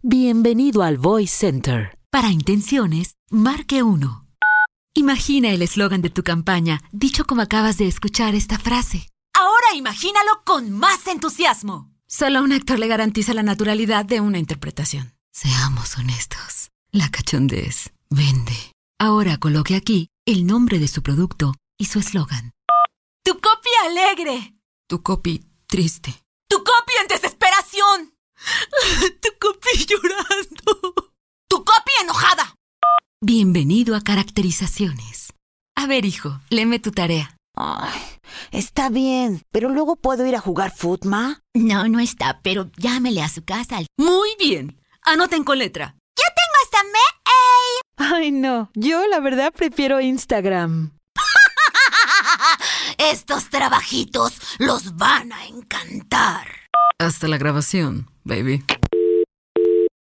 Bienvenido al Voice Center. Para intenciones, marque 1. Imagina el eslogan de tu campaña, dicho como acabas de escuchar esta frase. Ahora imagínalo con más entusiasmo. Solo un actor le garantiza la naturalidad de una interpretación. Seamos honestos. La cachondez vende. Ahora coloque aquí el nombre de su producto y su eslogan. ¡Tu copy alegre! Tu copy triste. ¡Tu copy en desesperación! ¡Tu copy llorando! ¡Tu copy enojada! Bienvenido a Caracterizaciones. A ver, hijo, léeme tu tarea. Ay, está bien, pero luego puedo ir a jugar fútbol, ¿ma? No está, pero llámele a su casa. Muy bien. Anoten con letra. ¡Yo tengo hasta mail! Ay, no. Yo, la verdad, prefiero Instagram. Estos trabajitos los van a encantar. Hasta la grabación, baby.